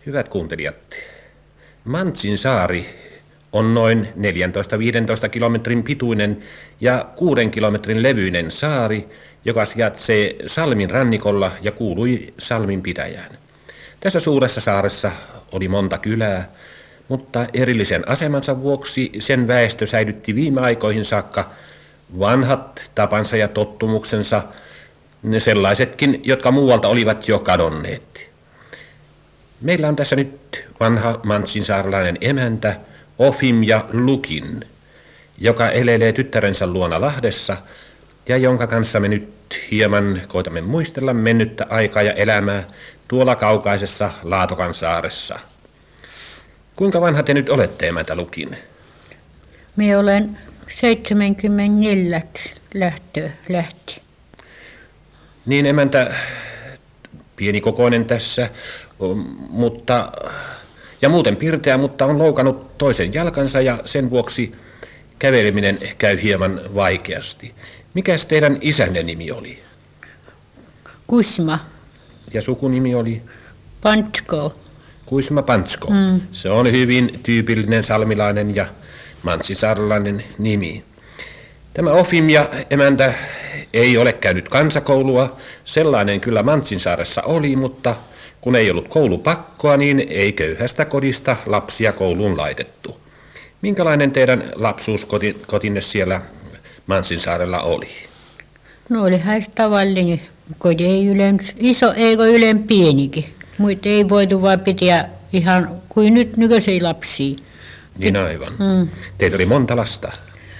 Hyvät kuuntelijat, Mantsin saari on noin 14-15 kilometrin pituinen ja 6 kilometrin levyinen saari, joka sijaitsee Salmin rannikolla ja kuului Salmin pitäjään. Tässä suuressa saaressa oli monta kylää, mutta erillisen asemansa vuoksi sen väestö säilytti viime aikoihin saakka vanhat tapansa ja tottumuksensa, ne sellaisetkin, jotka muualta olivat jo kadonneet. Meillä on tässä nyt vanha mantsinsaarlainen emäntä Ofimja Lukin, joka elelee tyttärensä luona Lahdessa ja jonka kanssa me nyt hieman koitamme muistella mennyttä aikaa ja elämää tuolla kaukaisessa Laatokan saaressa. Kuinka vanha te nyt olette, emäntä Lukin? Minä olen 74 lähti. Niin, emäntä, pienikokoinen tässä, mutta ja muuten pirteä, mutta on loukannut toisen jalkansa ja sen vuoksi käveleminen käy hieman vaikeasti. Mikäs teidän isänne nimi oli? Kusma Ja sukunimi oli? Pantsko. Kuisma Pantsko. Se on hyvin tyypillinen salmilainen ja mantsisaarlainen nimi. Tämä Ofimja emäntä ei ole käynyt kansakoulua. Sellainen kyllä Mantsinsaaressa oli, mutta kun ei ollut koulupakkoa, niin ei köyhästä kodista lapsia kouluun laitettu. Minkälainen teidän lapsuuskotinne siellä Mantsinsaarella oli? No olihan se tavallinen, kun ei ylen iso eikä ylen pienikin. Muita ei voitu vaan pitää ihan kuin nyt nykyisiä lapsia. Niin aivan. Teitä oli monta lasta?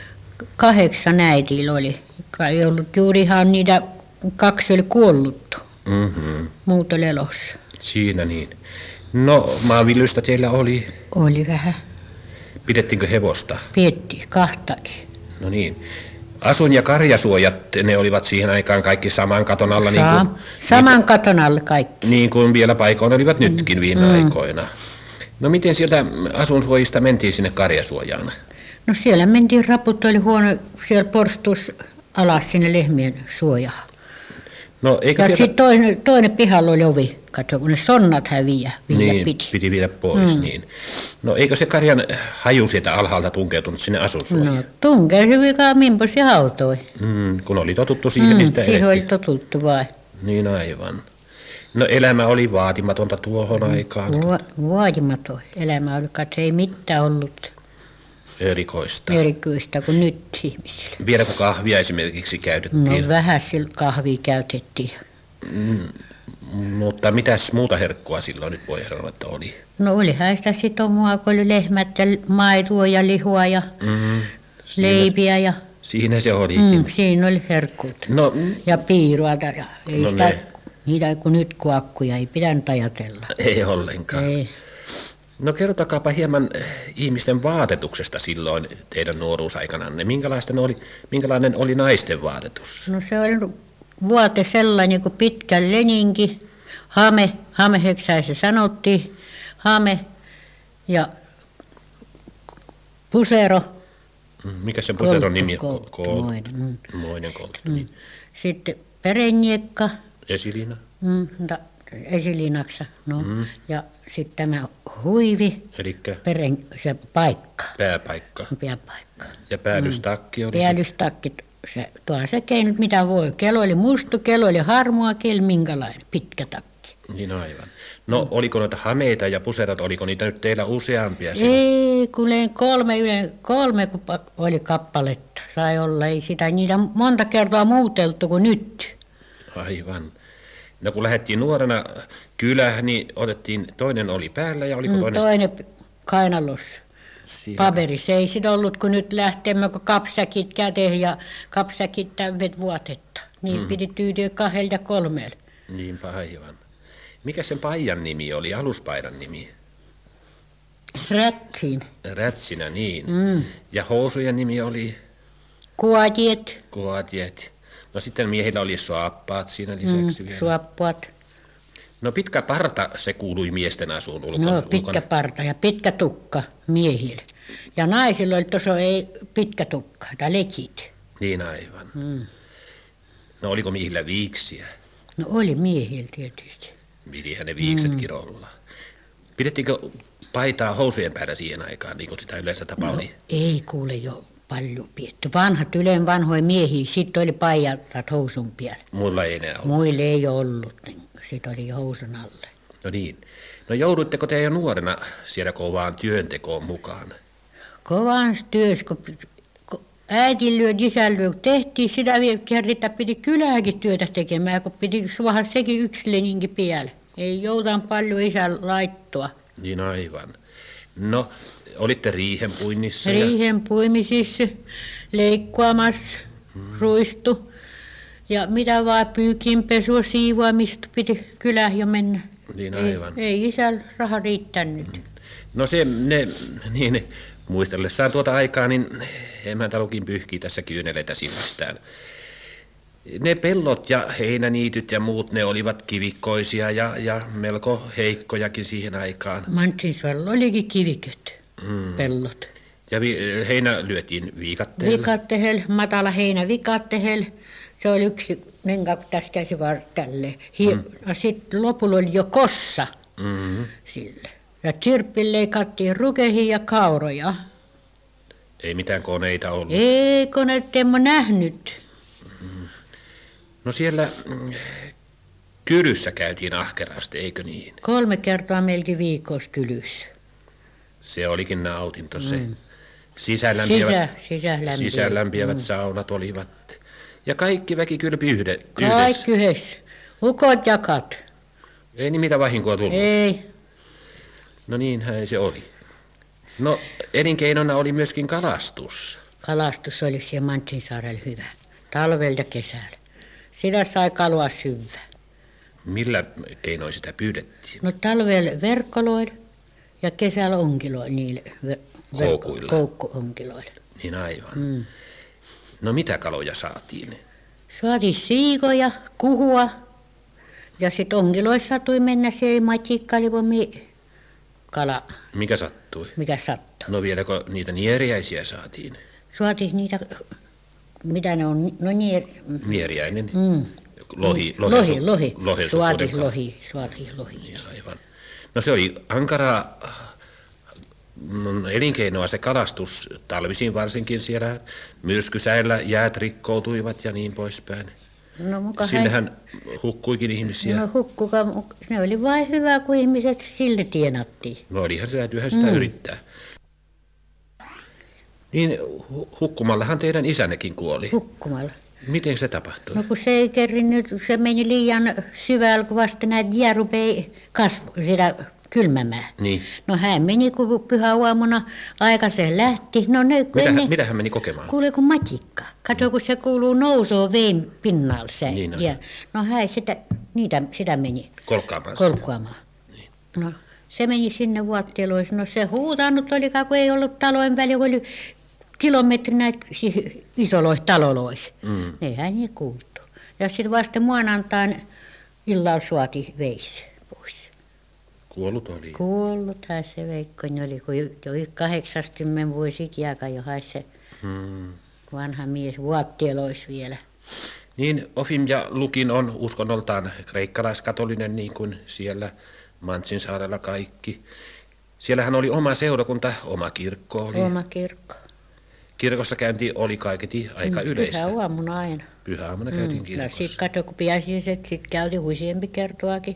8 äidillä oli. Ei ollut juuri ihan niitä 2 oli kuollut. Muut oli elossa. Siinä niin. No, maanviljelystä teillä oli? Oli vähän. Pidettiinkö hevosta? Pidettiin 2. No niin. Asuin- ja karjasuojat, ne olivat siihen aikaan kaikki saman katon alla. Saman katon alla kaikki. Niin kuin vielä paikoin olivat nytkin viime aikoina. No miten sieltä asunsuojista mentiin sinne karjasuojaan? No siellä mentiin, raput oli huono, siellä porstus alas sinne lehmien suojaan. No eikö Ja sieltä... sitten toinen pihalla oli ovi, katso kun ne sonnat häviä Niin, piti. piti viedä pois, niin. No eikö se karjan haju sieltä alhaalta tunkeutunut sinne asunsuojaan? No tunkeutuvikaan mimpos ja hautoi. Kun oli totuttu siihen, mistä Siihen oli elettiin. totuttu vain. Niin aivan. No elämä oli vaatimatonta tuohon aikaan. Vaatimaton elämä oli, katso ei mitään ollut Erikoista. erityistä kuin nyt ihmisillä. Vieläkö kahvia esimerkiksi käytettiin? No vähän sillä kahvia käytettiin. Mutta mitäs muuta herkkua silloin nyt voi sanoa, että oli? No olihan sitä sitomua, kun oli lehmät ja maitoa ja lihua ja leipiä ja Siinä se olikin. siinä oli herkkut. No, Ja piiruata ja ei No sitä, ne. niitä kun nyt kuakkuja ei pitänyt ajatella. ei ollenkaan. Ei. No kertokapa hieman ihmisten vaatetuksesta silloin teidän nuoruusaikananne. Minkälainen oli naisten vaatetus? No se oli vuote sellainen kuin pitkä leninki, hameheksää se sanottiin, hame ja pusero. Mikä se puseron nimi on? Moinen. Kolttu. Sitten perenniekka, Esilina? esilinaksa, ja sitten tämä huivi, Elikkä se paikka, pääpaikka. pääpaikka. Ja päällystakki oli Päällystakki, tuohan se keinut mitä voi. Kello oli musta, kello oli harmaa, kello minkälainen, pitkä takki. Niin aivan. No oliko noita hameita ja puserot, oliko niitä nyt teillä useampia? Silloin? Ei, kun kolme kun oli kappaletta, sai olla. Ei sitä niitä monta kertaa muuteltu kuin nyt. Aivan. No kun lähdettiin nuorena kylään, niin toinen oli päällä ja oliko Toinen kainalossa. siellä? Paperissa ei sitä ollut, kun nyt lähtemme, kun kapsäkit käteen ja kapsäkit täydet vuotetta. Niin piti tyytyä 2 ja 3. Niinpä aivan. Mikä sen paijan nimi oli, aluspaidan nimi? Rätsin, Rätsinä, niin. Ja housujen nimi oli kuotiet, kuotiet. No sitten miehillä oli saappaat siinä lisäksi vielä. suoppuat. No pitkä parta, se kuului miesten asuun No pitkä parta ja pitkä tukka miehillä. Ja naisilla oli tuossa ei pitkä tukka, tai lekit. Niin aivan. No oliko miehillä viiksiä? No oli miehillä tietysti. Pitihän ne viiksetkin olla. Pidettiinkö paitaa housujen päällä siihen aikaan, niin kuin sitä yleensä tapa No, oli? ei kuule jo paljon pietty. Vanhat yleen vanhoja miehiä, sitten oli paidat housun päällä. Muilla ei enää ollut. Muille ei ollut, niin sitten oli jo housun alle. No niin. No jouduitteko te jo nuorena siellä kovaan työntekoon mukaan? Kovan työssä, kun äitin lyö, isän lyö, tehtiin sitä kerran, että piti kylääkin työtä tekemään, kun piti suoha sekin yksilöninkin päälle. Ei joutan paljon isän laittoa. Niin aivan. No, olitte riihen puinnissa? Riihen puimisissa, leikkaamassa, ruistu ja mitä vaan pyykinpesua, siivoamista piti kylään jo mennä. Niin aivan. Ei isällä raha riittänyt. No niin, muistellessaan tuota aikaa, niin emäntä lukin pyyhkii tässä kyyneleitä silmistään. Ne pellot ja heinäniityt ja muut, ne olivat kivikkoisia ja melko heikkojakin siihen aikaan. Mantsinsuolla olikin kiviköt, pellot. Ja heinä lyötiin viikatteella. Vikattehel, matala heinä vikattehel. Se oli yksi, niin kuin tässä käsi tälleen. Sitten lopulla oli jo kossa sille. Ja tsirppille leikattiin rukehiin ja kauroja. Ei mitään koneita ollut. Ei koneet emme nähnyt. No siellä kylyssä käytiin ahkerasti, eikö niin? 3 kertaa melkein viikossa kylyssä. Se olikin nautinto se. Sisälämpiävät saunat olivat. Ja kaikki väki kylpi yhdessä. Kaikki yhdessä. Ukot ja kat. Ei niin mitä vahinkoa tullut? Ei. No niinhän se oli. No elinkeinona oli myöskin kalastus. Kalastus oli siellä Mantsinsaarella hyvä. Talvella ja kesällä. Sitä sai kalua syvä. Millä keinoin sitä pyydettiin? No talvella verkkoloilla ja kesällä onkiloilla niille. Koukuilla. Koukkuonkiloilla. Niin aivan. No mitä kaloja saatiin? Saatiin siikoja, kuhua ja sitten onkiloissa satui mennä se matikkailivomi kala. Mikä sattui? Mikä sattui. No vieläkö niitä nieriäisiä saatiin? Saatiin niitä, mitä ne on, no Nieriäinen? Lohi. Saatiin lohi. Niin, aivan. No se oli ankaraa elinkeinoa se kalastus, talvisin varsinkin siellä myrskysäillä jäät rikkoutuivat ja niin poispäin. No, Sinnehän hukkuikin ihmisiä. No ne oli vain hyvä, kun ihmiset sille tienattiin. No olihan se täytyyhän sitä yrittää. Niin hukkumallahan teidän isännekin kuoli. Hukkumalla. Miten se tapahtui? No kun se ei kerrinnyt, se meni liian syvällä, kun vasta näitä jää rupeaa sitä kylmämään. Niin. No hän meni, kun pyhäaamuna aikaiseen lähti. No ne, mitä hän meni kokemaan? Kuule kun matikka. Kato, kun se kuuluu nousoo veen pinnalle. Niin, no hän sitä meni. Kolkkaamaan. Niin. No se meni sinne vuotteloihin. No se huutanut olikaan, kun ei ollut talojen väliä, kun oli kilometri näitä isoloissa taloloissa. Eihän ne kuultu. Ja sitten vasta maanantain illalla suoti veisi pois. Kuollut oli. Kuolluthan se Veikkoni oli, kun jo 80 vuosi ikiäkä jo se vanha mies vuotteloissa vielä. Niin, Ofim ja Lukin on uskonnoltaan kreikkalaiskatolinen, niin kuin siellä Mantsinsaarella kaikki. Siellähän oli oma seurakunta, oma kirkko oli. Oma kirkko. Kirkossa käynti oli kaiketi aika yleistä. Pyhäaamuna aina. Pyhäaamuna käytiin kirkossa. No sitten katso, kun pääsiäiset, sitten käytiin useampi kertoakin.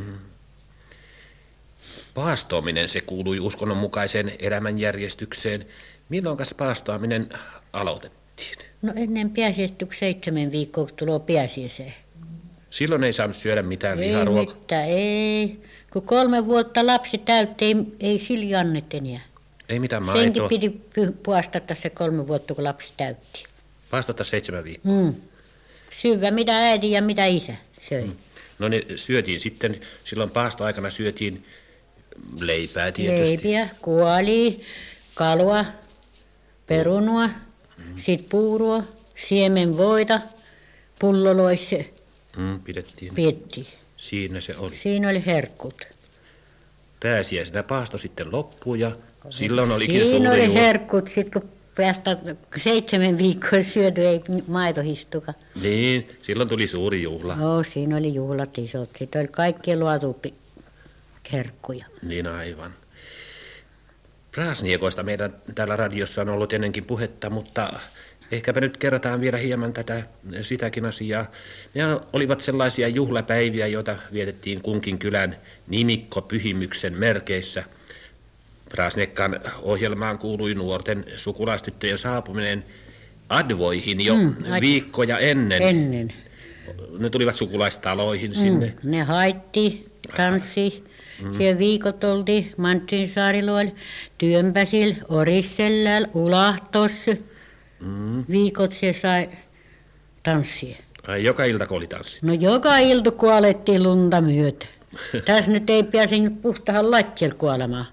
Paastoaminen, se kuului uskonnon mukaiseen elämänjärjestykseen. Milloinkas paastoaminen aloitettiin? No ennen pääsiäistä 7 viikkoa, kun tulee pääsiäiseen. Silloin ei saanut syödä mitään Ei liharuokaa. mitään, ei. Kun 3 vuotta lapsi täytti, ei sillä annettu enää. Ei mitään maitoa. Senkin piti puastata se 3 vuotta, kun lapsi täytti. Paastota 7 viikkoa. Syödä mitä äiti ja mitä isä söi. No ne syötiin sitten, silloin paastoaikana syötiin leipää tietysti. Leipiä, kuolia, kalua, perunua, sitten puurua, siemenvoita, pulloloissa Pidettiin. piettiin. Siinä se oli. Siinä oli herkkut. Pääsiäisenä paasto sitten loppui ja silloin olikin Siinä suuri oli juhla. herkkut, sitten kun päästä 7 viikkoa syöty, ei maitohistuka. Niin, silloin tuli suuri juhla. Joo, siinä oli juhlat isot. Sitten oli kaikkien luotu herkkuja. Niin aivan. Praasniekoista meidän täällä radiossa on ollut ennenkin puhetta, mutta ehkäpä nyt kerrotaan vielä hieman sitäkin asiaa. Ne olivat sellaisia juhlapäiviä, joita vietettiin kunkin kylän nimikkopyhimyksen merkeissä. Praasniekkan ohjelmaan kuului nuorten sukulaistyttöjen saapuminen advoihin jo viikkoja ennen. Ne tulivat sukulaistaloihin sinne. Ne haettiin, tanssi. Siellä viikot oltiin Mantsinsaariluolla, Työnpäsillä, Orissellällä, Ulahtossa. Viikot se sai tanssia. Ai joka ilta oli tanssi? No joka ilta kun alettiin lunta myötä. Tässä nyt ei pääse nyt puhtahan lattialla kuolemaan.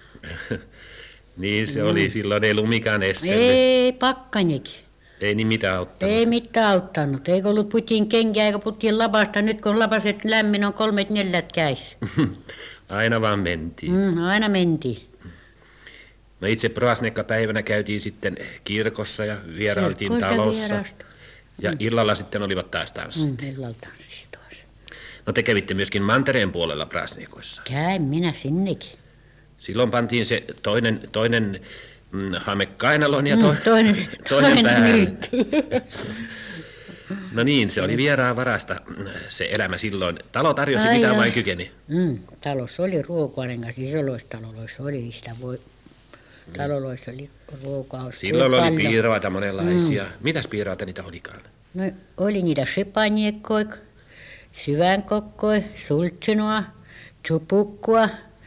Niin se oli silloin, ei ollut mikään estelle. Ei, pakkanekin. Ei niin mitään auttanut. Ei mitään auttanut. Eikö ollut putin kenkiä eikä putin lapasta. Nyt kun lapaset lämmin on 3-4 käissä. Aina vaan mentiin. Aina mentiin. No itse Praasniekka-päivänä käytiin sitten kirkossa ja vierailtiin talossa. Ja illalla sitten olivat taas tanssit. Illalla tanssis taas. No te kävitte myöskin mantereen puolella Praasniekoissa. Käyn minä sinnekin. Silloin pantiin se toinen hame kainaloon ja toinen päälle. No niin, se oli vieraan varasta se elämä silloin. Talo tarjosi mitä vain kykeni. Talossa oli ruokainen, isoissa taloissa oli sitä taloissa oli ruokaa. Silloin oli piiraita monenlaisia. Mitäs piiraita niitä olikaan? No oli niitä sepaniekkoja, syvänkokkoja, sultsinoa, chupukkua,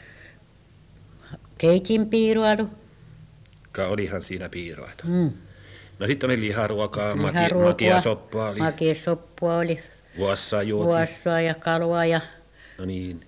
keitinpiiruatu. Olihan siinä piiraita. No sitten oli liharuokaa, makeasoppaa oli. Makeasoppaa oli. Vuossaa ja kalua ja... No niin.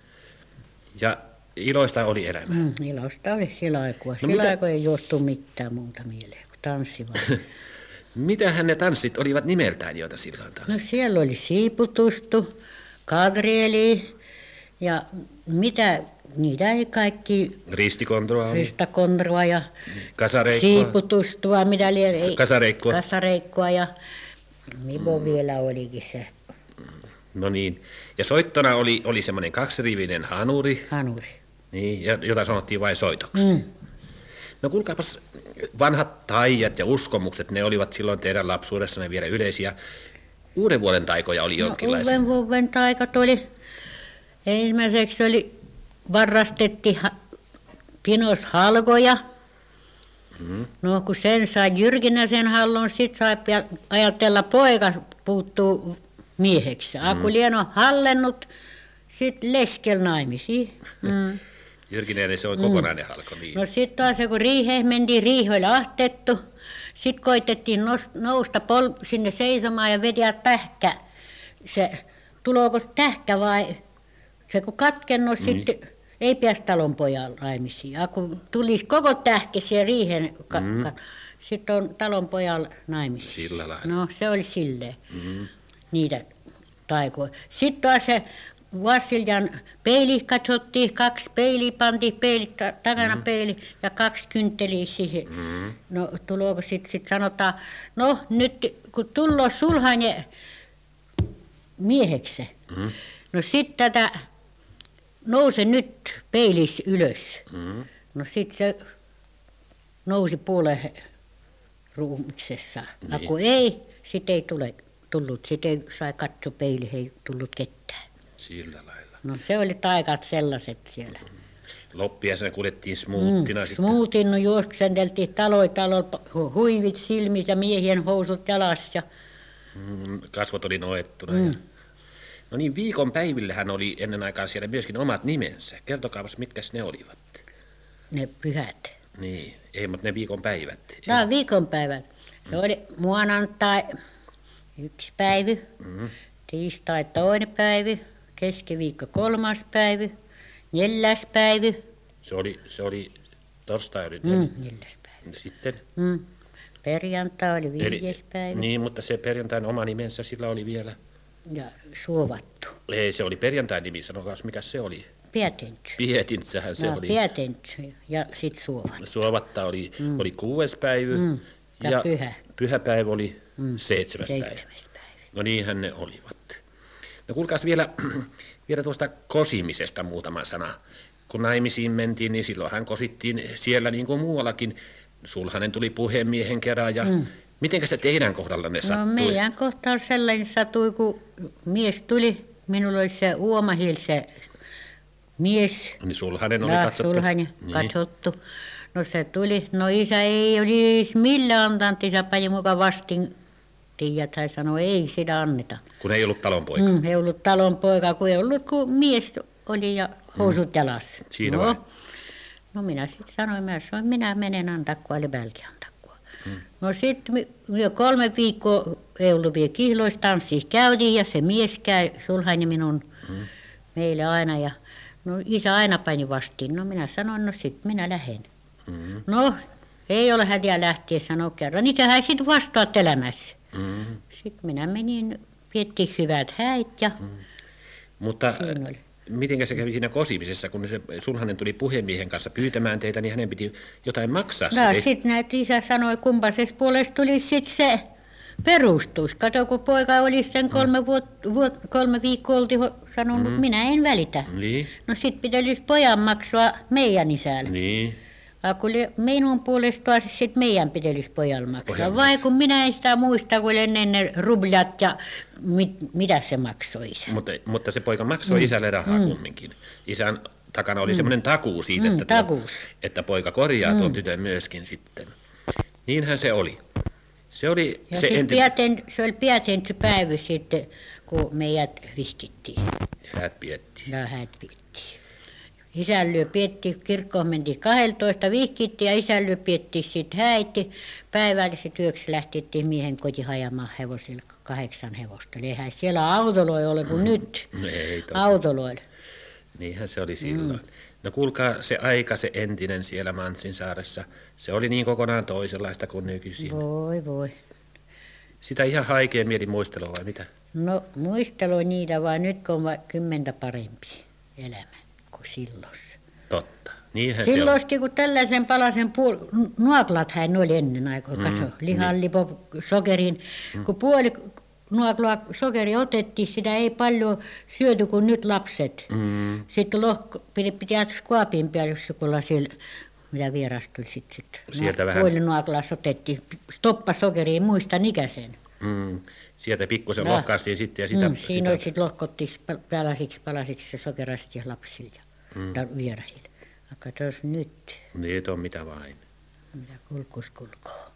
Ja iloista oli elämä. Iloista oli sillä aikaa. No sillä aikaa ei juostu mitään muuta mieleen kuin tanssi vaan. Mitähän ne tanssit olivat nimeltään, joita silloin tanssittiin? No siellä oli siiputustu, kadrieli ja mitä... Niitä ei kaikki... Ristakontroa ja siiputustua, mitä kasareikkua ja mipo vielä olikin se. No niin. Ja soittona oli semmoinen 2-rivinen hanuri. Niin, jota sanottiin vain soitoksi. No kuulkaapas, vanhat taijat ja uskomukset, ne olivat silloin teidän lapsuudessanne vielä yleisiä. Uuden vuoden taikoja oli jonkinlaisia. Uuden vuoden taikat oli, ensimmäiseksi oli... Varastettiin pinos halkoja. No kun sen sai jyrkinä sen hallon, sit sai ajatella poika puuttuu mieheksi. Kun lieno hallennut, sit leskel naimisiin. Jyrkinäinen se on kokonainen halko. Niin. No sit taas kun riiheen mentiin, riihi oli ahtettu. Sit koitettiin nousta sinne seisomaan ja vedä tähkä. Se tulooko tähkä vai se kun katkennut sitten... Ei pääsi talonpojan naimisiin. Kun tulisi koko tähkä siihen riihen, sitten on talonpojan naimisiin. Sillä lailla. No se oli silleen, niitä taikoja. Sitten taas se Vassiljan peili katsottiin, 2 peiliä pantiin, takana peili ja 2 kyntteliä siihen. No tuloako sitten sanotaan, no nyt kun tullaan sulhanen mieheksi, no sitten tätä... Nouse nyt peilissä ylös. No sitten se nousi puoleen ruumiksessa. Niin. Kun ei, sitten ei tullut. Sitten ei sai katsoa peiliin, ei tullut ketään. Sillä lailla. No se oli taikat sellaiset siellä. Loppiaisena kuljettiin smoottina sitten. Smootin juoksenteltiin taloilla, huivit silmissä ja miehien housut jalassa. Kasvot oli noettuna. No niin, viikon päivillähän oli ennen aikaa siellä myöskin omat nimensä. Kertokaapas, mitkäs ne olivat? Ne pyhät. Niin, ei, mutta ne viikon päivät. No, viikon päivät. Se oli maanantai 1 päivä, tiistai 2 päivä, keskiviikko 3 päivä, 4 päivä. Se oli torstai oli 4 päivä. Sitten? Perjantai oli 5 päivä. Niin, mutta se perjantain oma nimensä sillä oli vielä. Ja suovattu. Ei, se oli perjantain nimi, sanokaas mikä se oli. Pietentsy. Pietintsähän se oli. Pietentsy ja sitten suovattu. Suovatta oli 6 päivä ja pyhäpäivä oli 7 päivä. päivä. No niinhän ne olivat. No kuulkaas vielä tuosta kosimisesta muutama sana. Kun naimisiin mentiin, niin silloinhan kosittiin siellä niin kuin muuallakin. Sulhanen tuli puhemiehen kerran ja mitenkä se teidän kohdallanne sattui? No meidän kohdalla sellainen sattui, kun mies tuli. Minulla oli se Uomahil, se mies. Niin sulhanen oli katsottu. Sulhanen katsottu. No se tuli. No isä ei olisi millään antanut. Isä pani mukaan vastin. Tiedät, hän sanoi, ei sitä anneta. Kun ei ollut talonpoika. Ei ollut talonpoika, kun ei ollut, kun mies oli ja housut jalassa. Siinä vai? No minä sitten sanoin, minä menen antakoon, eli välki antakoon. No sitten me 3 viikkoa ei ollut vielä kihloissa, tanssia käytiin ja se mies käy, sulhainen minun, meille aina. Ja no isä aina pani vastiin, no minä sanoin, no sitten minä lähden. No ei ole hätiä lähteä, sanoi kerran, isähän sitten vastaat elämässä. Sitten minä menin, piettiin hyvät häät ja Mutta mitenkä se kävi siinä kosimisessa, kun se sulhanen tuli puhemiehen kanssa pyytämään teitä, niin hänen piti jotain maksaa. No sitten näet isä sanoi, kumpaisessa puolesta tuli sitten se perustus. Kato, kun poika oli sen 3 viikkoa oltiin sanonut, minä en välitä. Niin. No sitten pitäisi pojan maksua meidän isälle. Niin. Kun minun puolestaan sitten meidän pitäisi pojalla maksaa. Vai kun minä en sitä muista, kun ennen ne rublat ja mitä se maksoi isä. Mutta se poika maksoi isälle rahaa kumminkin. Isän takana oli semmoinen takuu siitä, että poika korjaa tuon tytön myöskin sitten. Niinhän se oli. Se oli ja se se oli päivä sitten, kun meidät vihkittiin. Häät piettiin. Ja häät piettiin. Isällyö pietti, kirkkoon mentiin 12, vihkittiin ja isällyö pietti sitten häitti. Päivälliset työksi lähtettiin miehen koti hajamaan hevosilla 8 hevosta. Eli eihän siellä autoloi ole kuin nyt. Ei autoloilla. Niinhän se oli silloin. No kuulkaa, se aika, se entinen siellä Mantsinsaaressa, se oli niin kokonaan toisenlaista kuin nykyisin. Voi. Sitä ihan haikea mieli muistelua vai mitä? No muisteloi niitä, vaan nyt on 10 parempi elämä kuin silloin. Totta. Niinhän se on. Silloinkin, kun tällaisen palasen nuoklathan oli ennen aikaa, katso, lihanlipo, sokerin, kun puoli nuoklaa sokeri otettiin, sitä ei paljon syöty kuin nyt lapset. Sitten piti skuopin päälle, jos joku lasilla, mitä vieras tuli sitten. Sieltä vähän. Puoli nuoklassa otettiin, stoppa sokeriin, muistan ikäisen. Sieltä pikkusen lohkaistiin sitten ja sitä... Siinä oli sitten lohkottiin palasiksi se sokerasti lapsille ja vierahille. Katsos nyt. Niin, on mitä vain. Mitä kulkus kulkoo.